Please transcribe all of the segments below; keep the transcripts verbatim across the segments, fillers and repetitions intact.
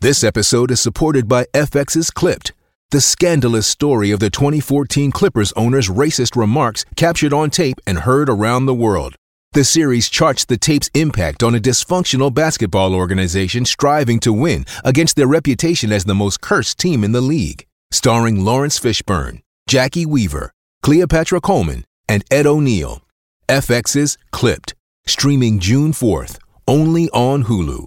This episode is supported by F X's Clipped, the scandalous story of the twenty fourteen Clippers owner's racist remarks captured on tape and heard around the world. The series charts the tape's impact on a dysfunctional basketball organization striving to win against their reputation as the most cursed team in the league. Starring Lawrence Fishburne, Jackie Weaver, Cleopatra Coleman, and Ed O'Neill. F X's Clipped, streaming June fourth, only on Hulu.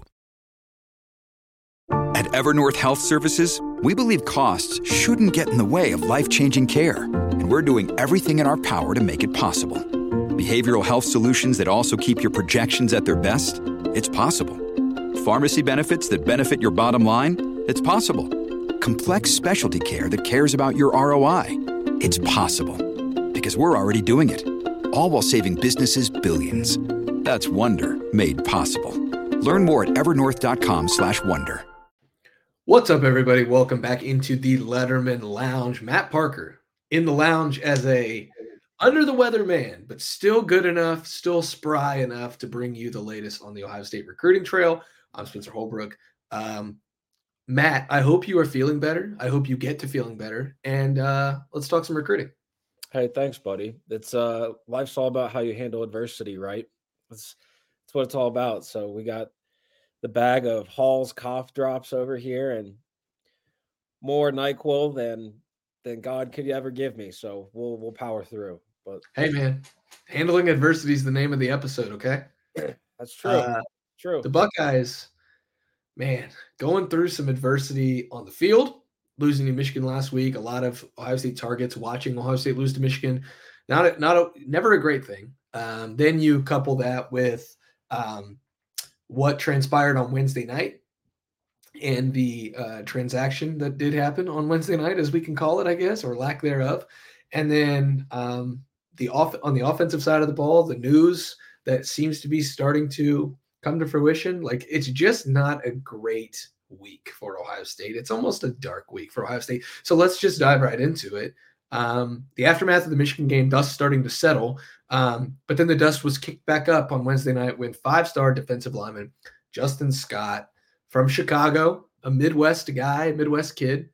At Evernorth Health Services, we believe costs shouldn't get in the way of life-changing care, and we're doing everything in our power to make it possible. Behavioral health solutions that also keep your projections at their best? It's possible. Pharmacy benefits that benefit your bottom line? It's possible. Complex specialty care that cares about your R O I? It's possible. Because we're already doing it. All while saving businesses billions. That's Wonder made possible. Learn more at evernorth.com slash wonder. What's up, everybody? Welcome back into the Letterman Lounge. Matt Parker in the lounge as a under the weather man, but still good enough, still spry enough to bring you the latest on the Ohio State recruiting trail. I'm Spencer Holbrook. Um, Matt, I hope you are feeling better. I hope you get to feeling better. And uh, let's talk some recruiting. Hey, thanks, buddy. It's uh, life's all about how you handle adversity, right? That's that's what it's all about. So we got the bag of Hall's cough drops over here, and more NyQuil than than God could ever give me. So we'll we'll power through. But hey, man, handling adversity is the name of the episode. Okay, that's true. Uh, true. The Buckeyes, man, going through some adversity on the field, losing to Michigan last week. A lot of Ohio State targets watching Ohio State lose to Michigan. Not a, not a, never a great thing. Um, then you couple that with um, what transpired on Wednesday night and the uh, transaction that did happen on Wednesday night, as we can call it, I guess, or lack thereof. And then um, the off on the offensive side of the ball, the news that seems to be starting to come to fruition. Like, it's just not a great week for Ohio State. It's almost a dark week for Ohio State. So let's just dive right into it. Um, the aftermath of the Michigan game, dust starting to settle. Um, but then the dust was kicked back up on Wednesday night when five-star defensive lineman Justin Scott from Chicago, a Midwest guy, a Midwest kid,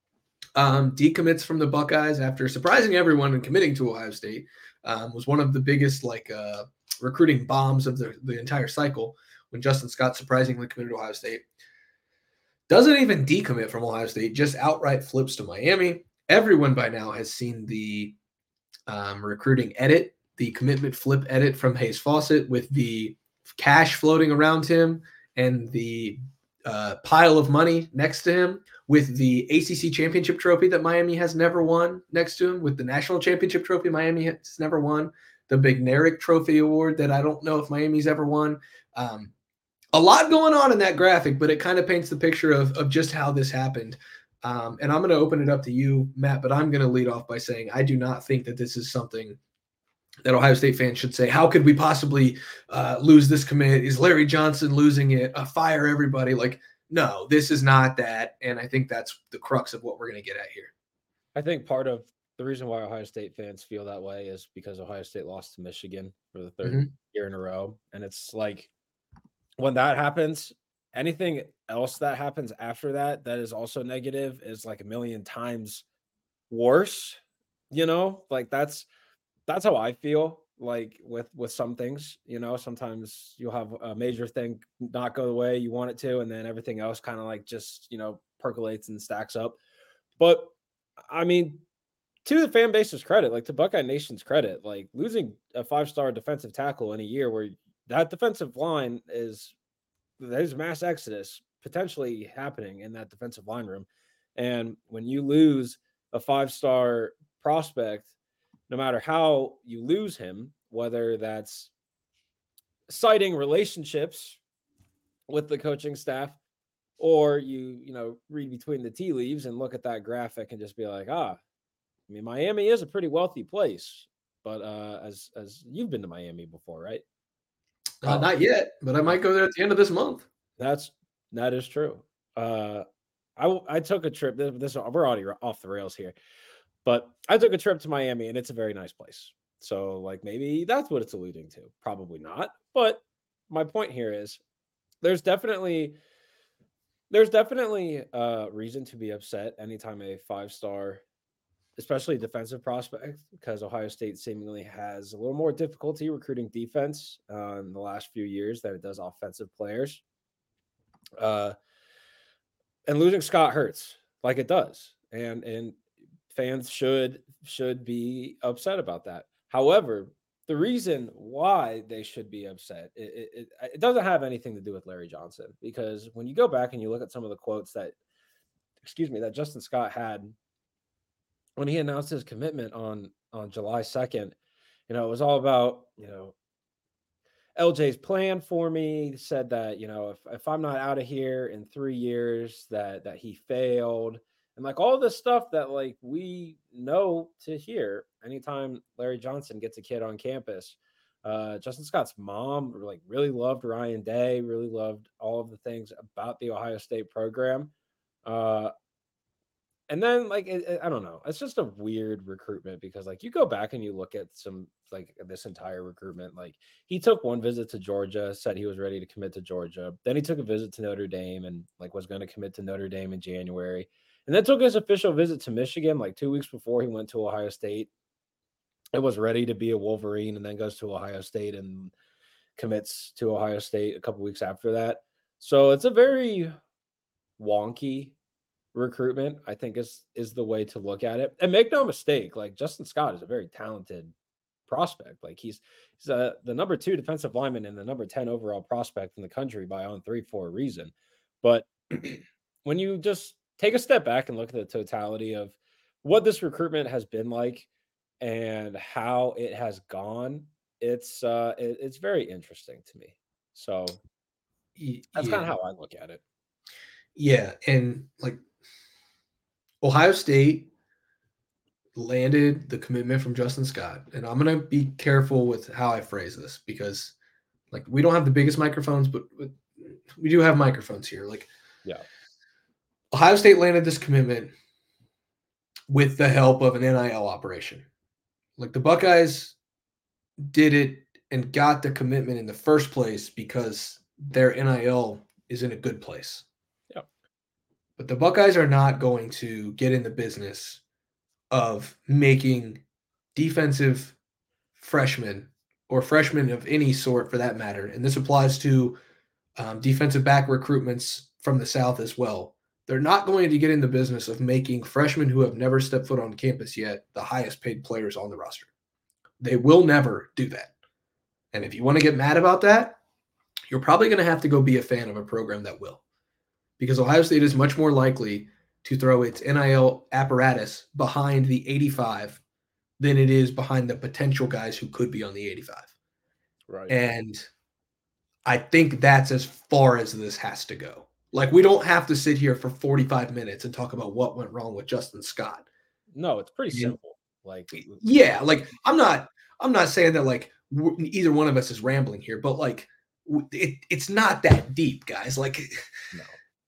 um, decommits from the Buckeyes after surprising everyone and committing to Ohio State. Um, was one of the biggest like uh, recruiting bombs of the, the entire cycle when Justin Scott surprisingly committed to Ohio State. Doesn't even decommit from Ohio State, just outright flips to Miami. Everyone by now has seen the um, recruiting edit, the commitment flip edit from Hayes Fawcett with the cash floating around him and the uh, pile of money next to him, with the A C C championship trophy that Miami has never won next to him, with the national championship trophy Miami has never won, the Big Nerick Trophy Award that I don't know if Miami's ever won. Um, a lot going on in that graphic, but it kind of paints the picture of, of just how this happened. Um, and I'm going to open it up to you, Matt, but I'm going to lead off by saying I do not think that this is something that Ohio State fans should say, how could we possibly uh, lose this commit? Is Larry Johnson losing it? Uh, fire everybody. Like, no, this is not that. And I think that's the crux of what we're going to get at here. I think part of the reason why Ohio State fans feel that way is because Ohio State lost to Michigan for the third mm-hmm. year in a row. And it's like, when that happens, anything else that happens after that that is also negative is like a million times worse. You know, like that's that's how I feel like with with some things. You know, sometimes you'll have a major thing not go the way you want it to, and then everything else kind of like just, you know, percolates and stacks up. But I mean, to the fan base's credit, like to Buckeye Nation's credit, like losing a five-star defensive tackle in a year where that defensive line is, there's mass exodus potentially happening in that defensive line room. And when you lose a five-star prospect, no matter how you lose him, whether that's citing relationships with the coaching staff, or you, you know, read between the tea leaves and look at that graphic and just be like, ah, I mean, Miami is a pretty wealthy place, but uh, as, as you've been to Miami before, right? Uh, not yet, but I might go there at the end of this month. That's that is true. Uh, I I took a trip. This, this we're already off the rails here, but I took a trip to Miami, and it's a very nice place. So, like, maybe that's what it's alluding to. Probably not. But my point here is, there's definitely There's definitely a reason to be upset anytime a five-star, especially defensive prospect, because Ohio State seemingly has a little more difficulty recruiting defense uh, in the last few years than it does offensive players. Uh, and losing Scott hurts, like it does, and and fans should should be upset about that. However, the reason why they should be upset it, it, it doesn't have anything to do with Larry Johnson, because when you go back and you look at some of the quotes that excuse me that Justin Scott had when he announced his commitment on on July second, you know, it was all about, you know, L J's plan for me. Said that, you know, if if I'm not out of here in three years, that that he failed, and like all this stuff that like we know to hear anytime Larry Johnson gets a kid on campus. Uh, Justin Scott's mom like really loved Ryan Day, really loved all of the things about the Ohio State program. Uh, and then like it, it- I don't know, it's just a weird recruitment because like you go back and you look at some like this entire recruitment. Like he took one visit to Georgia, said he was ready to commit to Georgia. Then he took a visit to Notre Dame and like was going to commit to Notre Dame in January. And then took his official visit to Michigan like two weeks before he went to Ohio State. It was ready to be a Wolverine and then goes to Ohio State and commits to Ohio State a couple weeks after that. So it's a very wonky recruitment, I think is is the way to look at it. And make no mistake, like Justin Scott is a very talented prospect. Like he's he's a, the number two defensive lineman and the number ten overall prospect in the country by on three for a reason. But when you just take a step back and look at the totality of what this recruitment has been like and how it has gone, it's uh it, it's very interesting to me. So Y- that's kind Yeah. of how I look at it. Yeah. And like Ohio State landed the commitment from Justin Scott. And I'm going to be careful with how I phrase this because like we don't have the biggest microphones, but, but we do have microphones here. Like Yeah. Ohio State landed this commitment with the help of an N I L operation. Like the Buckeyes did it and got the commitment in the first place because their N I L is in a good place. Yep. But the Buckeyes are not going to get in the business of making defensive freshmen or freshmen of any sort for that matter. And this applies to um, defensive back recruitments from the South as well. They're not going to get in the business of making freshmen who have never stepped foot on campus yet the highest paid players on the roster. They will never do that. And if you want to get mad about that, you're probably going to have to go be a fan of a program that will. Because Ohio State is much more likely to throw its N I L apparatus behind the eighty-five than it is behind the potential guys who could be on the eighty-five. Right. And I think that's as far as this has to go. Like, we don't have to sit here for forty-five minutes and talk about what went wrong with Justin Scott. No, it's pretty You- simple. Like, Yeah, like I'm not I'm not saying that like w- either one of us is rambling here, but like w- it, it's not that deep, guys. Like no.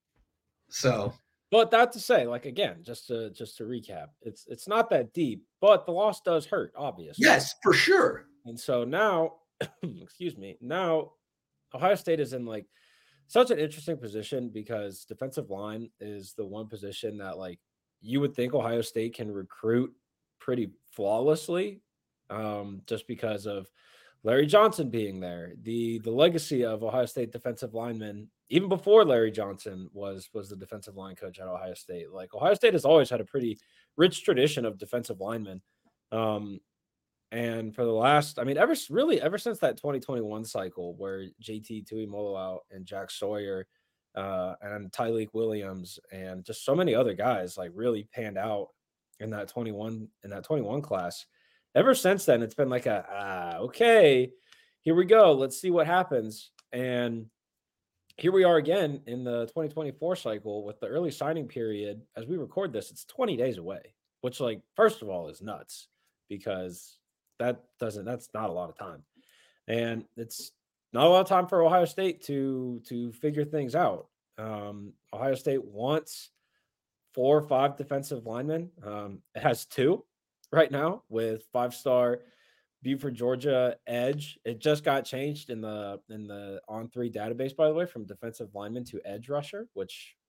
so But that to say, like again, just to just to recap, it's it's not that deep, but the loss does hurt, obviously. yes, for sure. And so now, excuse me, now Ohio State is in like such an interesting position because defensive line is the one position that like you would think Ohio State can recruit pretty flawlessly, um, just because of Larry Johnson being there. The the legacy of Ohio State defensive linemen, even before Larry Johnson was was the defensive line coach at Ohio State. Like Ohio State has always had a pretty rich tradition of defensive linemen. Um, and for the last, I mean, ever really ever since that twenty twenty-one cycle where J T Tuimoloau and Jack Sawyer uh, and Tyleek Williams and just so many other guys like really panned out in that twenty-one in that twenty-one class. Ever since then, it's been like a ah, okay, here we go. Let's see what happens. And here we are again in the twenty twenty-four cycle with the early signing period. As we record this, it's twenty days away, which, like, first of all, is nuts because that doesn't that's not a lot of time. And it's not a lot of time for Ohio State to to figure things out. Um, Ohio State wants four or five defensive linemen. Um, it has two right now with five-star Buford, Georgia edge. It just got changed in the in the on three database, by the way, from defensive lineman to edge rusher, which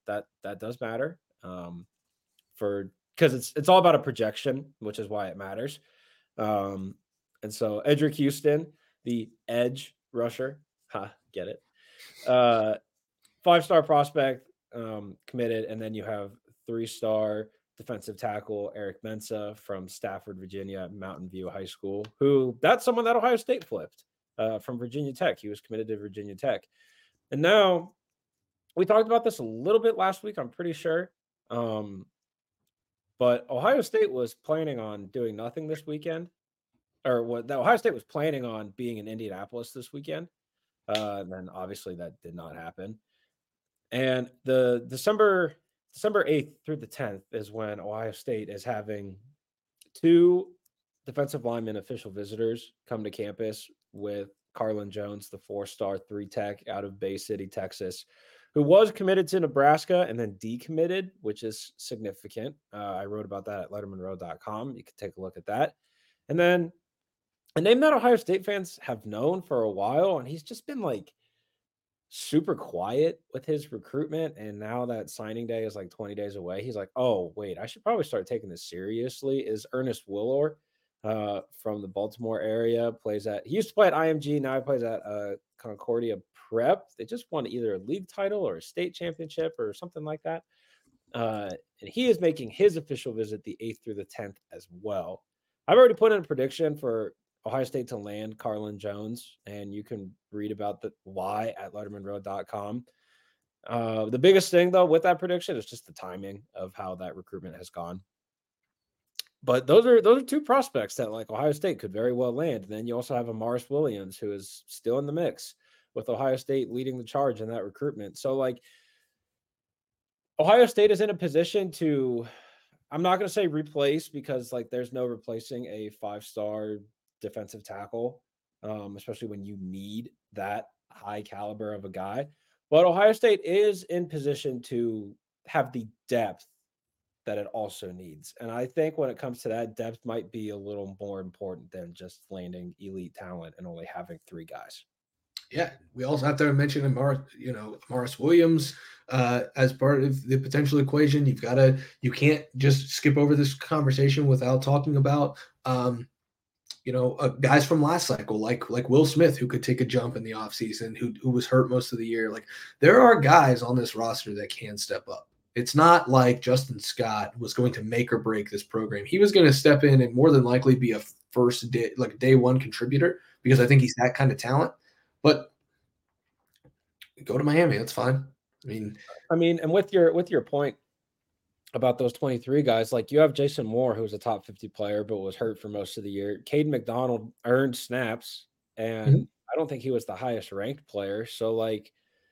that that does matter um, for because it's it's all about a projection, which is why it matters. Um, and so Edric Houston, the edge rusher, ha, get it? Uh, five-star prospect, um, committed, and then you have three-star defensive tackle Eric Mensah from Stafford, Virginia, Mountain View High School, who that's someone that Ohio State flipped uh, from Virginia Tech. He was committed to Virginia Tech. And now we talked about this a little bit last week, I'm pretty sure. Um, but Ohio State was planning on doing nothing this weekend, or what Ohio State was planning on being in Indianapolis this weekend. Uh, and then obviously that did not happen. And the December December eighth through the tenth is when Ohio State is having two defensive lineman official visitors come to campus with Carlin Jones, the four-star three tech out of Bay City, Texas, who was committed to Nebraska and then decommitted, which is significant. Uh, I wrote about that at letterman row dot com. You can take a look at that. And then a name that Ohio State fans have known for a while, and he's just been like super quiet with his recruitment. And now that signing day is like twenty days away, he's like, oh, wait, I should probably start taking this seriously. Is Ernest Willor uh, from the Baltimore area, plays at, he used to play at I M G, now he plays at uh, Concordia Prep. They just won either a league title or a state championship or something like that. Uh, and he is making his official visit the eighth through the tenth as well. I've already put in a prediction for Ohio State to land Carlin Jones, and you can read about the why at letterman row dot com. Uh, the biggest thing, though, with that prediction is just the timing of how that recruitment has gone. But those are those are two prospects that like Ohio State could very well land. And then you also have a Morris Williams, who is still in the mix with Ohio State leading the charge in that recruitment. So like Ohio State is in a position to, I'm not going to say replace, because like there's no replacing a five-star defensive tackle, um, especially when you need that high caliber of a guy. But Ohio State is in position to have the depth that it also needs. And I think when it comes to that, depth might be a little more important than just landing elite talent and only having three guys. Yeah, we also have to mention Amar, you know, Morris Williams uh, as part of the potential equation. You've got to, you can't just skip over this conversation without talking about, um, you know, uh, guys from last cycle, like like Will Smith, who could take a jump in the offseason, who who was hurt most of the year. Like there are guys on this roster that can step up. It's not like Justin Scott was going to make or break this program. He was going to step in and more than likely be a first day, like day one contributor, because I think he's that kind of talent. But go to Miami. That's fine. I mean, I mean, and with your with your point about those twenty-three guys, like you have Jason Moore, who was a top fifty player, but was hurt for most of the year. Caden McDonald earned snaps, and mm-hmm. I don't think he was the highest ranked player. So like,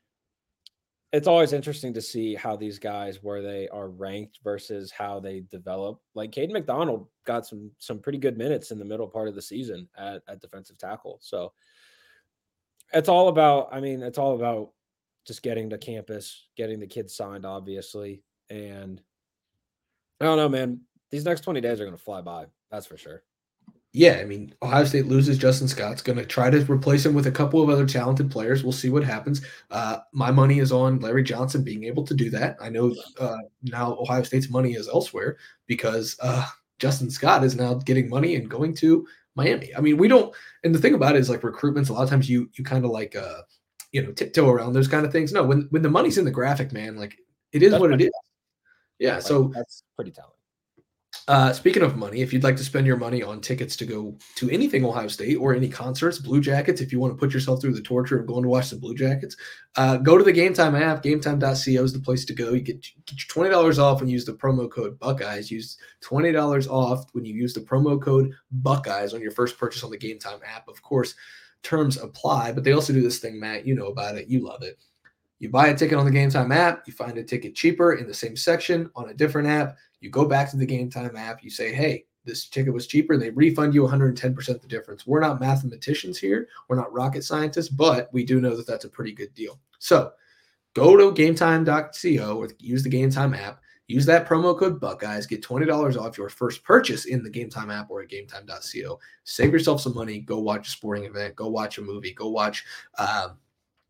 it's always interesting to see how these guys, where they are ranked versus how they develop. Like Caden McDonald got some some pretty good minutes in the middle part of the season at, at defensive tackle. So it's all about, I mean, it's all about just getting to campus, getting the kids signed, obviously. And I don't know, man, these next twenty days are going to fly by. That's for sure. Yeah, I mean, Ohio State loses Justin Scott's going to try to replace him with a couple of other talented players. We'll see what happens. Uh, my money is on Larry Johnson being able to do that. I know uh, now Ohio State's money is elsewhere because uh, Justin Scott is now getting money and going to Miami. I mean, we don't, and the thing about it is like recruitments, a lot of times you you kind of like, uh, you know, tiptoe around those kind of things. No, when when the money's in the graphic, man, like it is that's what it is. Yeah, like, so that's pretty telling. Uh, speaking of money, if you'd like to spend your money on tickets to go to anything Ohio State or any concerts, Blue Jackets, if you want to put yourself through the torture of going to watch the Blue Jackets, uh, go to the Game Time app. game time dot co is the place to go. You get, get your twenty dollars off when you use the promo code Buckeyes. Use twenty dollars off when you use the promo code Buckeyes on your first purchase on the Game Time app. Of course, terms apply, but they also do this thing, Matt. You know about it. You love it. You buy a ticket on the Game Time app. You find a ticket cheaper in the same section on a different app. You go back to the Game Time app. You say, hey, this ticket was cheaper. They refund you one hundred ten percent the difference. We're not mathematicians here. We're not rocket scientists, but we do know that that's a pretty good deal. So go to game time dot co or use the Game Time app. Use that promo code Buckeyes. Get twenty dollars off your first purchase in the Game Time app or at game time dot co. Save yourself some money. Go watch a sporting event. Go watch a movie. Go watch um,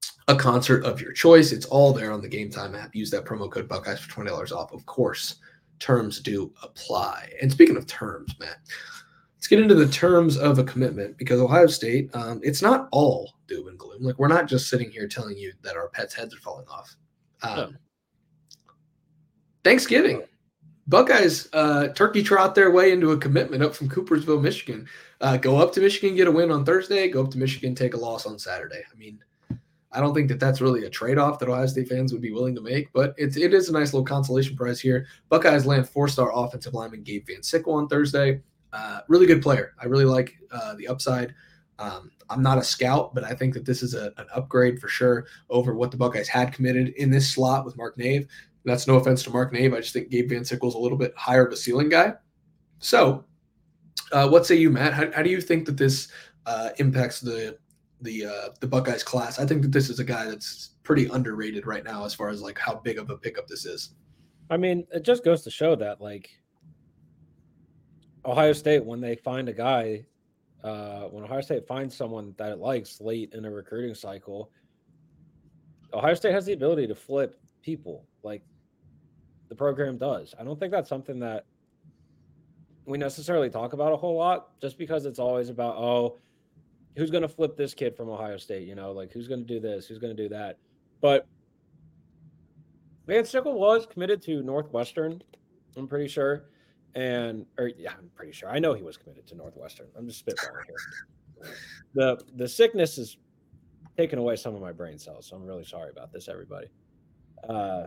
a concert of your choice. It's all there on the Game Time app. Use that promo code Buckeyes for twenty dollars off. Of course, terms do apply. And speaking of terms, Matt, let's get into the terms of a commitment, because Ohio State, um, it's not all doom and gloom. Like, we're not just sitting here telling you that our pets' heads are falling off. Um, no. Thanksgiving. Buckeyes uh, turkey trot their way into a commitment up from Coopersville, Michigan. Uh, go up to Michigan, get a win on Thursday. Go up to Michigan, take a loss on Saturday. I mean, I don't think that that's really a trade-off that Ohio State fans would be willing to make, but it's, it is a nice little consolation prize here. Buckeyes land four-star offensive lineman Gabe Van Sickle on Thursday. Uh, really good player. I really like uh, the upside. Um, I'm not a scout, but I think that this is a, an upgrade for sure over what the Buckeyes had committed in this slot with Mark Nave. And that's no offense to Mark Nave. I just think Gabe Van Sickle is a little bit higher of a ceiling guy. So uh, what say you, Matt? How, how do you think that this uh, impacts the the uh, the Buckeyes class? I think that this is a guy that's pretty underrated right now as far as like how big of a pickup this is. I mean, it just goes to show that like Ohio State, when they find a guy, uh, when Ohio State finds someone that it likes late in a recruiting cycle, Ohio State has the ability to flip people like the program does. I don't think that's something that we necessarily talk about a whole lot, just because it's always about, oh, who's going to flip this kid from Ohio State? You know, like who's going to do this? Who's going to do that? But Van Sickle was committed to Northwestern, I'm pretty sure. And, or yeah, I'm pretty sure. I know he was committed to Northwestern. I'm just spitballing here. The, the sickness is taking away some of my brain cells, so I'm really sorry about this, everybody. Uh,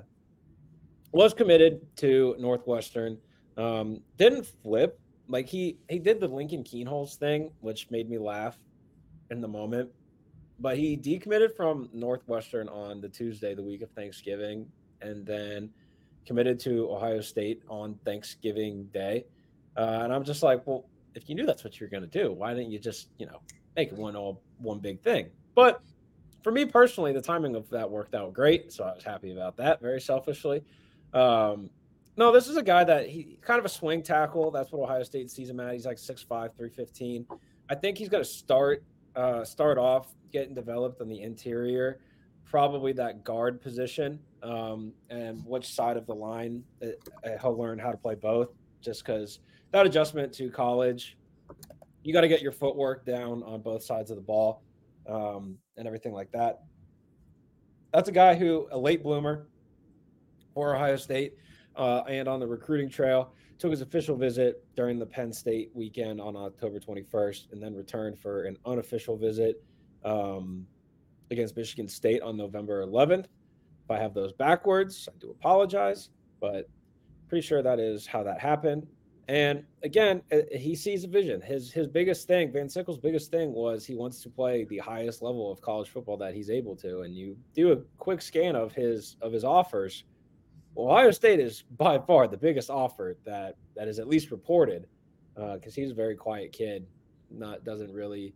was committed to Northwestern. Um, didn't flip. Like he, he did the Lincoln Keenholz thing, which made me laugh in the moment, but he decommitted from Northwestern on the Tuesday, the week of Thanksgiving, and then committed to Ohio State on Thanksgiving Day. Uh, and I'm just like, well, if you knew that's what you're going to do, why didn't you just, you know, make it one all one big thing? But for me personally, the timing of that worked out great, so I was happy about that, very selfishly. Um, no, this is a guy that he kind of a swing tackle. That's what Ohio State sees him at. He's like six five, three fifteen. I think he's going to start uh, start off getting developed on the interior, probably that guard position, um, and which side of the line it, he'll learn how to play both, just because that adjustment to college, you got to get your footwork down on both sides of the ball. Um, and everything like that. That's a guy who, a late bloomer for Ohio State uh, and on the recruiting trail, took his official visit during the Penn State weekend on October twenty-first, and then returned for an unofficial visit um, against Michigan State on November eleventh. If I have those backwards, I do apologize, but pretty sure that is how that happened. And again, he sees a vision. His his biggest thing, Van Sickle's biggest thing was he wants to play the highest level of college football that he's able to. And you do a quick scan of his of his offers. Ohio State is by far the biggest offer that that is at least reported, because uh, he's a very quiet kid, not doesn't really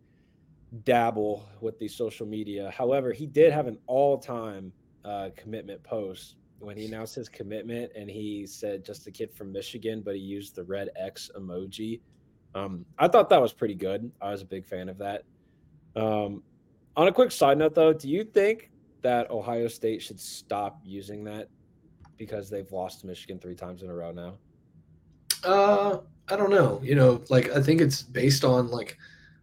dabble with the social media. However, he did have an all-time uh, commitment post when he announced his commitment, and he said just a kid from Michigan, but he used the red X emoji. Um, I thought that was pretty good. I was a big fan of that. Um, on a quick side note, though, do you think that Ohio State should stop using that because they've lost to Michigan three times in a row now? Uh, I don't know. You know, like I think it's based on like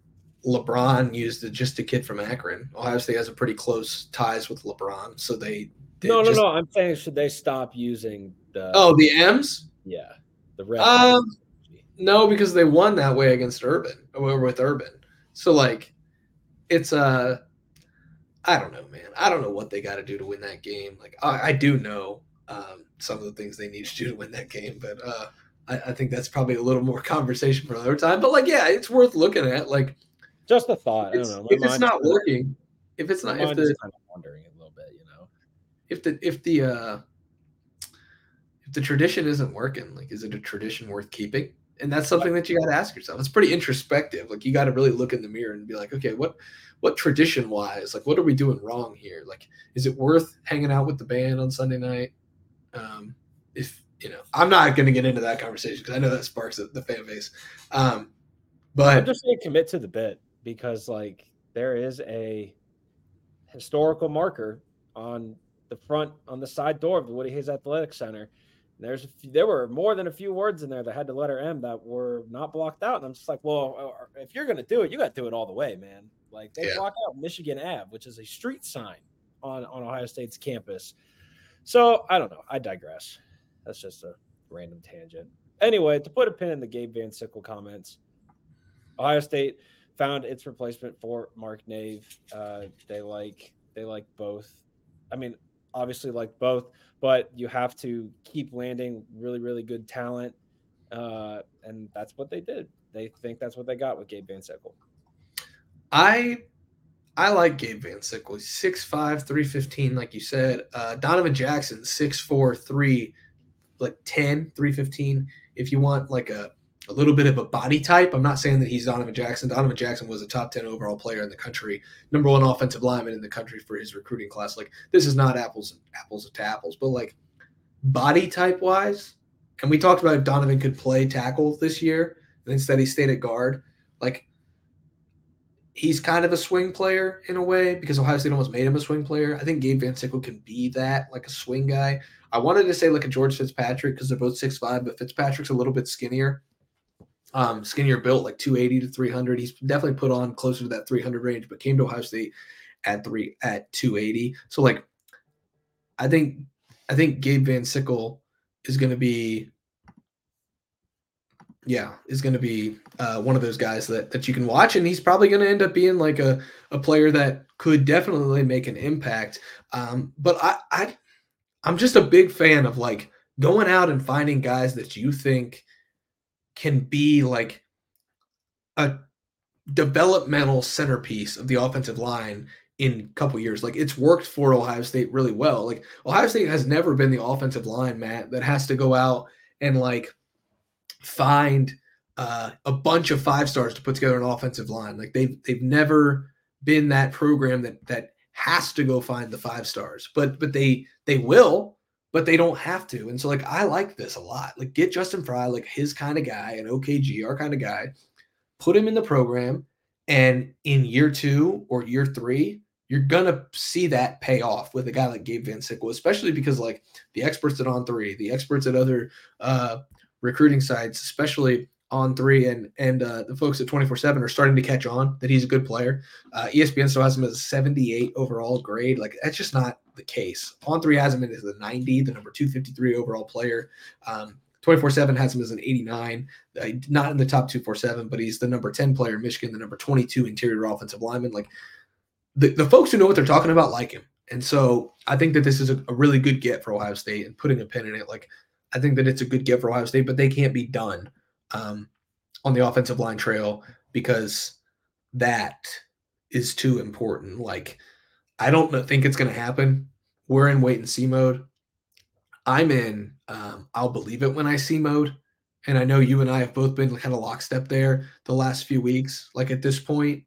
LeBron used the just a kid from Akron. Ohio State has a pretty close ties with LeBron, so they. No, no, just... no. I'm saying, should they stop using the? Oh, the M's. Yeah, the red. Um, no, because they won that way against Urban or with Urban. So like, it's uh, I don't know, man. I don't know what they got to do to win that game. Like, I, I do know um, some of the things they need to do to win that game, but uh, I, I think that's probably a little more conversation for another time. But like, yeah, it's worth looking at. Like, just a thought. I don't know. If it's not working, if it's not, if the kind of wondering a little bit, you know. If the if the uh, if the tradition isn't working, like, is it a tradition worth keeping? And that's something that you got to ask yourself. It's pretty introspective. Like, you got to really look in the mirror and be like, okay, what what tradition wise, like, what are we doing wrong here? Like, is it worth hanging out with the band on Sunday night? Um, if you know, I'm not going to get into that conversation because I know that sparks the, the fan base. Um, but I'm just saying, commit to the bit, because like there is a historical marker on the front, on the side door of the Woody Hayes Athletic Center. And there's a few, there were more than a few words in there that had the letter M that were not blocked out. And I'm just like, well, if you're going to do it, you got to do it all the way, man. Like they yeah. block out Michigan Avenue, which is a street sign on, on Ohio State's campus. So I don't know. I digress. That's just a random tangent. Anyway, to put a pin in the Gabe Van Sickle comments, Ohio State found its replacement for Mark Nave. Uh, they like they like both. I mean, obviously like both, but you have to keep landing really, really good talent. Uh, and that's what they did. They think that's what they got with Gabe Van Sickle. I I like Gabe Van Sickle. He's six five, three fifteen, like you said. Uh, Donovan Jackson, six four, three, like ten, three fifteen. If you want like a, a little bit of a body type, I'm not saying that he's Donovan Jackson. Donovan Jackson was a top ten overall player in the country, number one offensive lineman in the country for his recruiting class. Like, this is not apples apples to apples, but like body type wise, and we talked about if Donovan could play tackle this year, and instead he stayed at guard. Like, he's kind of a swing player in a way because Ohio State almost made him a swing player. I think Gabe Van Sickle can be that, like a swing guy. I wanted to say like a George Fitzpatrick because they're both six five, but Fitzpatrick's a little bit skinnier. Um, skinnier built, like two eighty to three hundred. He's definitely put on closer to that three hundred range, but came to Ohio State at three at two eighty. So like, I think I think Gabe Van Sickle is going to be, yeah, is going to be uh, one of those guys that that you can watch, and he's probably going to end up being like a a player that could definitely make an impact. Um, but I I I'm just a big fan of like going out and finding guys that you think can be like a developmental centerpiece of the offensive line in a couple years. Like, it's worked for Ohio State really well. Like, Ohio State has never been the offensive line, Matt, that has to go out and like find uh, a bunch of five stars to put together an offensive line. Like, they've they've never been that program that that has to go find the five stars, but but they they will. But they don't have to. And so, like, I like this a lot. Like, get Justin Fry, like his kind of guy, an O K G, our kind of guy, put him in the program, and in year two or year three, you're going to see that pay off with a guy like Gabe Van Sickle, especially because, like, the experts at On three, the experts at other uh, recruiting sites, especially On three and and uh, the folks at twenty-four seven are starting to catch on that he's a good player. Uh, E S P N still has him as a seventy-eight overall grade. Like, that's just not the case. On three has him as the ninety, the number two fifty-three overall player. Um, twenty-four seven has him as an eighty-nine, uh, not in the top two forty-seven, but he's the number ten player in Michigan, the number twenty-two interior offensive lineman. Like, the, the folks who know what they're talking about like him. And so I think that this is a, a really good get for Ohio State, and putting a pin in it. Like, I think that it's a good get for Ohio State, but they can't be done um, on the offensive line trail because that is too important. Like, I don't think it's going to happen. We're in wait and see mode. I'm in um, I'll believe it when I see mode. And I know you and I have both been kind of lockstep there the last few weeks. Like, at this point,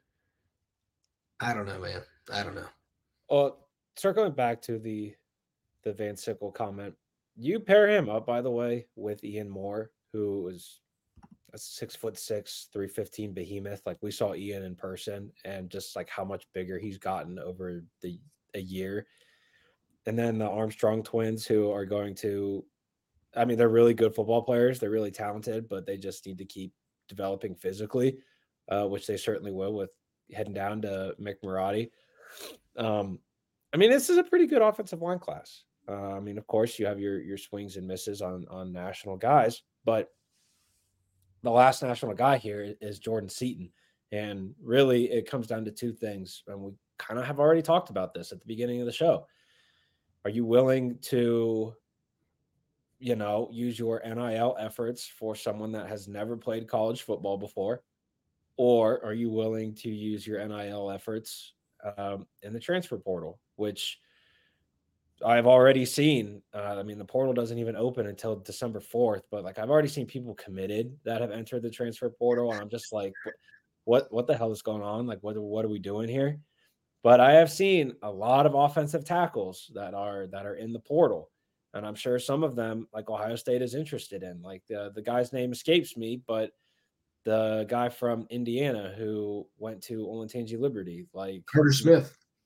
I don't know, man. I don't know. Well, circling back to the the Van Sickle comment, you pair him up, by the way, with Ian Moore, who was a six foot six, three fifteen behemoth. Like, we saw Ian in person, and just like how much bigger he's gotten over the a year. And then the Armstrong twins, who are going to, I mean, they're really good football players. They're really talented, but they just need to keep developing physically, uh, which they certainly will with heading down to Mick Marotti. Um, I mean, this is a pretty good offensive line class. Uh, I mean, of course, you have your your swings and misses on on national guys, but the last national guy here is Jordan Seaton. And really, it comes down to two things. And we kind of have already talked about this at the beginning of the show. Are you willing to, you know, use your N I L efforts for someone that has never played college football before? Or are you willing to use your N I L efforts um, in the transfer portal, which I've already seen? Uh, I mean, the portal doesn't even open until December fourth, but like, I've already seen people committed that have entered the transfer portal. And I'm just like, what, what the hell is going on? Like, what, what are we doing here? But I have seen a lot of offensive tackles that are, that are in the portal. And I'm sure some of them, like Ohio State, is interested in. Like, the, the guy's name escapes me, but the guy from Indiana who went to Olentangy Liberty, like Carter Smith.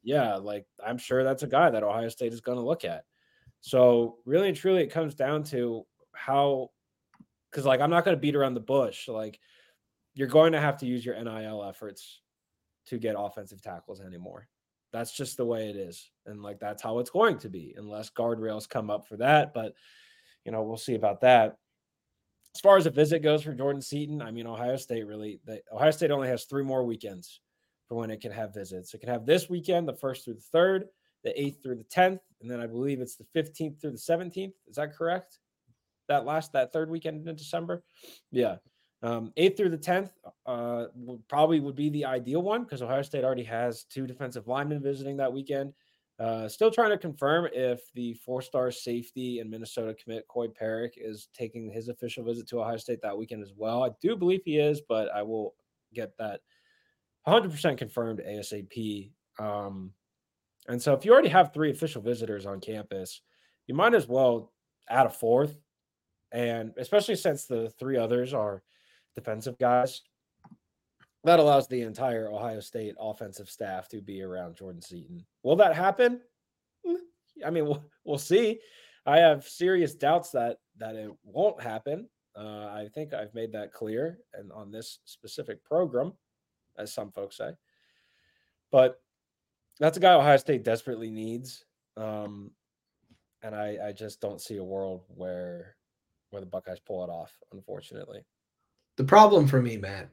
yeah, like I'm sure that's a guy that Ohio State is going to look at. So really and truly, it comes down to how, because like I'm not going to beat around the bush. Like you're going to have to use your N I L efforts to get offensive tackles anymore. That's just the way it is. And like, that's how it's going to be unless guardrails come up for that. But, you know, we'll see about that. As far as a visit goes for Jordan Seaton, I mean, Ohio State really, they, Ohio State only has three more weekends for when it can have visits. It can have this weekend, the first through the third, the eighth through the tenth. And then I believe it's the fifteenth through the seventeenth. Is that correct? That last, that third weekend in December? Yeah. Um, eighth through the tenth uh, would probably would be the ideal one because Ohio State already has two defensive linemen visiting that weekend. Uh, still trying to confirm if the four-star safety and Minnesota commit Coy Perrick is taking his official visit to Ohio State that weekend as well. I do believe he is, but I will get that one hundred percent confirmed ASAP. Um, and so if you already have three official visitors on campus, you might as well add a fourth. And especially since the three others are defensive guys, that allows the entire Ohio State offensive staff to be around Jordan Seaton. Will that happen? I mean, we'll, we'll see. I have serious doubts that that it won't happen. Uh, I think I've made that clear and on this specific program, as some folks say. But that's a guy Ohio State desperately needs. Um, and I, I just don't see a world where where the Buckeyes pull it off, unfortunately. The problem for me, Matt,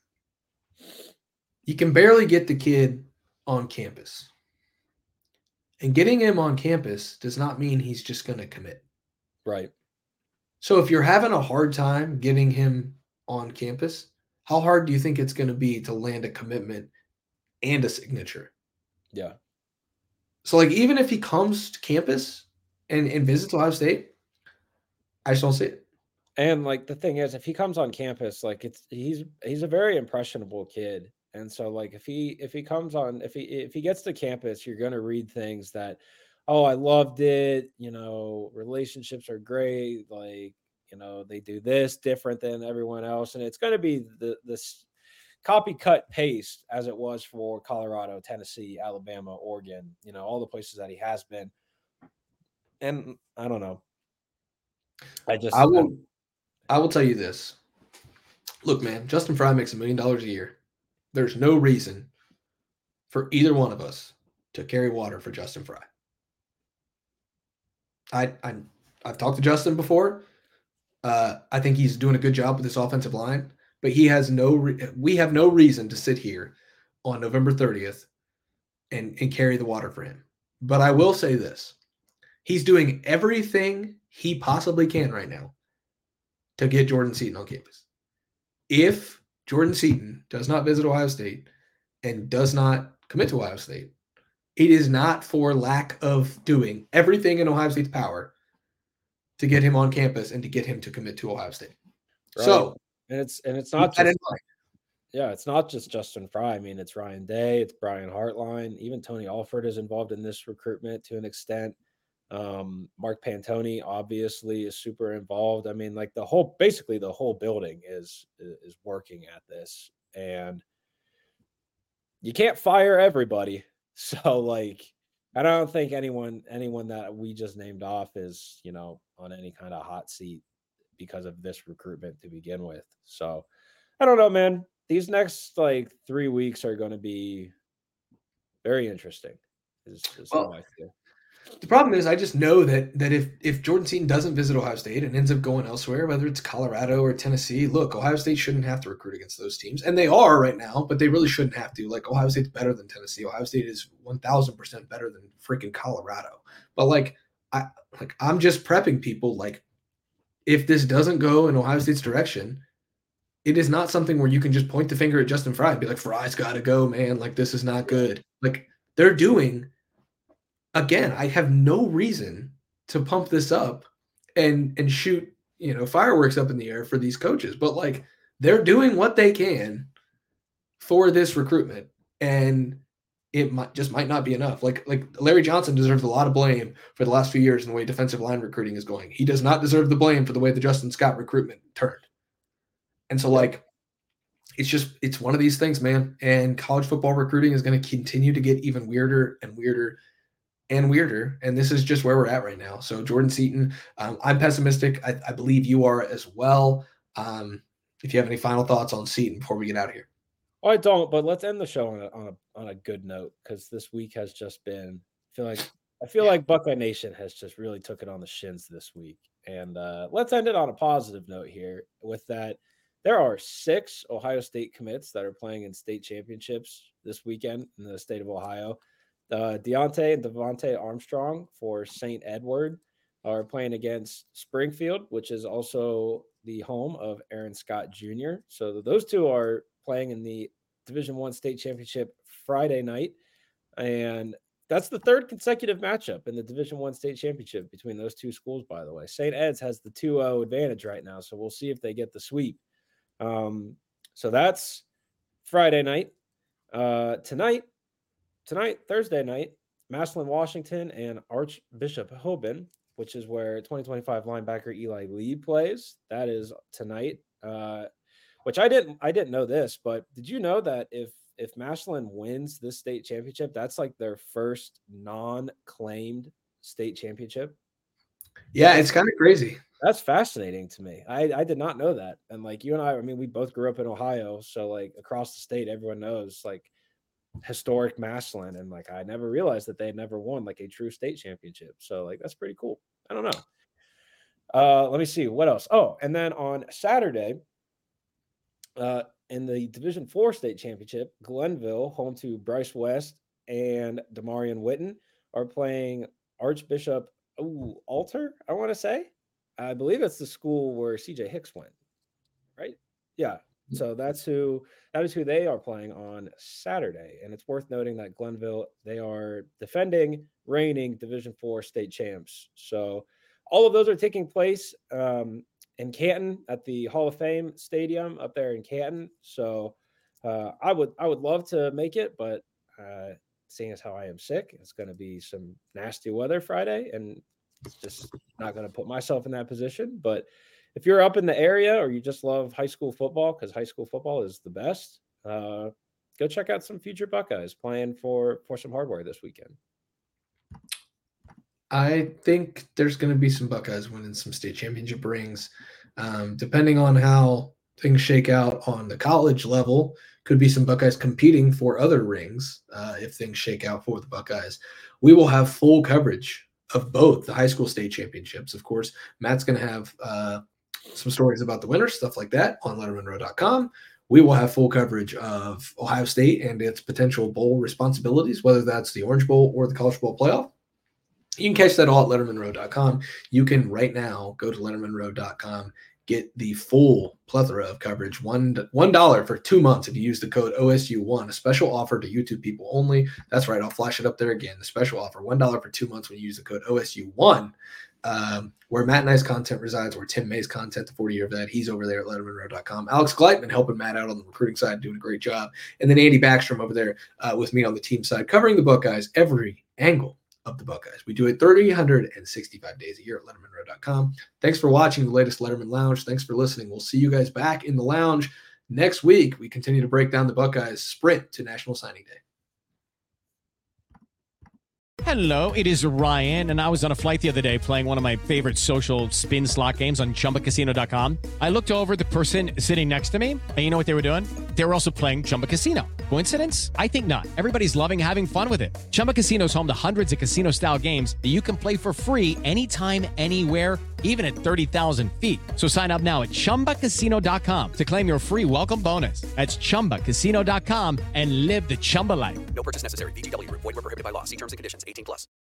you can barely get the kid on campus. And getting him on campus does not mean he's just going to commit. Right. So if you're having a hard time getting him on campus, how hard do you think it's going to be to land a commitment and a signature? Yeah. So, like, even if he comes to campus and, and visits Ohio State, I just don't see it. And like the thing is, if he comes on campus, like it's he's he's a very impressionable kid. And so like if he if he comes on if he if he gets to campus, you're gonna read things that, oh, I loved it, you know, relationships are great, like, you know, they do this different than everyone else. And it's gonna be the this copy cut paste as it was for Colorado, Tennessee, Alabama, Oregon, you know, all the places that he has been. And I don't know. I just I will I will tell you this. Look, man, Justin Frye makes a million dollars a year. There's no reason for either one of us to carry water for Justin Frye. I, I I've talked to Justin before. Uh, I think he's doing a good job with this offensive line, but he has no. Re- we have no reason to sit here on November thirtieth and and carry the water for him. But I will say this: he's doing everything he possibly can right now to get Jordan Seaton on campus. If Jordan Seaton does not visit Ohio State and does not commit to Ohio State, it is not for lack of doing everything in Ohio State's power to get him on campus and to get him to commit to Ohio State. Right. So, and it's and it's not just yeah, it's not just Justin Frye. I mean, it's Ryan Day, it's Brian Hartline, even Tony Alford is involved in this recruitment to an extent. Um, Mark Pantoni obviously is super involved. I mean, like the whole, basically the whole building is, is working at this, and you can't fire everybody. So like, I don't think anyone, anyone that we just named off is, you know, on any kind of hot seat because of this recruitment to begin with. So I don't know, man, these next like three weeks are going to be very interesting. Is, is well, how I feel. The problem is I just know that that if if Jordan Seaton doesn't visit Ohio State and ends up going elsewhere, whether it's Colorado or Tennessee, look, Ohio State shouldn't have to recruit against those teams. And they are right now, but they really shouldn't have to. Like, Ohio State's better than Tennessee. Ohio State is one thousand percent better than freaking Colorado. But, like, I, like, I'm just prepping people, like, if this doesn't go in Ohio State's direction, it is not something where you can just point the finger at Justin Frye and be like, Frye's got to go, man. Like, this is not good. Like, they're doing – again, I have no reason to pump this up and and shoot, you know, fireworks up in the air for these coaches. But, like, they're doing what they can for this recruitment, and it might just might not be enough. Like, like Larry Johnson deserves a lot of blame for the last few years in the way defensive line recruiting is going. He does not deserve the blame for the way the Justin Scott recruitment turned. And so, like, it's just, it's one of these things, man. And college football recruiting is going to continue to get even weirder and weirder and weirder. And this is just where we're at right now. So Jordan Seaton, um, I'm pessimistic. I, I believe you are as well. Um, if you have any final thoughts on Seaton before we get out of here. Oh, I don't, but let's end the show on a, on a, on a good note, because this week has just been, I feel like, I feel like Buckeye Nation has just really took it on the shins this week. And uh, let's end it on a positive note here with that. There are six Ohio State commits that are playing in state championships this weekend in the state of Ohio. Uh, Deontay and Devontae Armstrong for Saint Edward are playing against Springfield, which is also the home of Aaron Scott Junior So those two are playing in the Division One state championship Friday night. And that's the third consecutive matchup in the Division One state championship between those two schools, by the way. Saint Ed's has the two oh advantage right now, so we'll see if they get the sweep. Um, so that's Friday night. Uh, tonight, tonight, Thursday night, Massillon, Washington, and Archbishop Hoban, which is where twenty twenty-five linebacker Eli Lee plays. That is tonight. Uh, which I didn't, I didn't know this, but did you know that if if Massillon wins this state championship, that's like their first non-claimed state championship? Yeah, it's kind of crazy. That's fascinating to me. I, I did not know that. And like you and I, I mean, we both grew up in Ohio. So like across the state, everyone knows like historic Massillon. And like, I never realized that they had never won like a true state championship. So like, that's pretty cool. I don't know. Uh, let me see what else. Oh, and then on Saturday, uh, in the Division Four state championship, Glenville, home to Bryce West and Damarian Witten, are playing Archbishop ooh, Alter, I want to say. I believe it's the school where C J Hicks went, right? Yeah. So that's who that is who they are playing on Saturday. And it's worth noting that Glenville, they are defending, reigning Division Four state champs. So all of those are taking place um, in Canton at the Hall of Fame Stadium up there in Canton. So uh, I would I would love to make it, but uh, seeing as how I am sick, it's going to be some nasty weather Friday, and it's just not going to put myself in that position. But if you're up in the area or you just love high school football, because high school football is the best, uh, go check out some future Buckeyes playing for, for some hardware this weekend. I think there's going to be some Buckeyes winning some state championship rings. Um, depending on how things shake out on the college level, could be some Buckeyes competing for other rings uh, if things shake out for the Buckeyes. We will have full coverage of both the high school state championships. Of course, Matt's going to have uh, some stories about the winners, stuff like that on letterman row dot com. We will have full coverage of Ohio State and its potential bowl responsibilities, whether that's the Orange Bowl or the College Football Playoff. You can catch that all at letterman row dot com. You can right now go to letterman row dot com, get the full plethora of coverage, one one dollar for two months if you use the code O S U one, a special offer to YouTube people only. That's right, I'll flash it up there again. The special offer, one dollar for two months when you use the code O S U one, um, where Matt and I's content resides, where Tim May's content, the forty-year vet, he's over there at letterman row dot com. Alex Gleitman helping Matt out on the recruiting side, doing a great job. And then Andy Backstrom over there uh, with me on the team side, covering the Buckeyes, every angle of the Buckeyes. We do it three hundred sixty-five days a year at letterman row dot com. Thanks for watching the latest Letterman Lounge. Thanks for listening. We'll see you guys back in the lounge next week. We continue to break down the Buckeyes sprint to National Signing Day. Hello, it is Ryan, and I was on a flight the other day playing one of my favorite social spin slot games on chumba casino dot com. I looked over at the person sitting next to me, and you know what they were doing? They were also playing Chumba Casino. Coincidence? I think not. Everybody's loving having fun with it. Chumba Casino is home to hundreds of casino-style games that you can play for free anytime, anywhere, even at thirty thousand feet. So sign up now at chumba casino dot com to claim your free welcome bonus. That's chumba casino dot com and live the Chumba life. No purchase necessary. V G W. Void where prohibited by law. See terms and conditions. eighteen plus.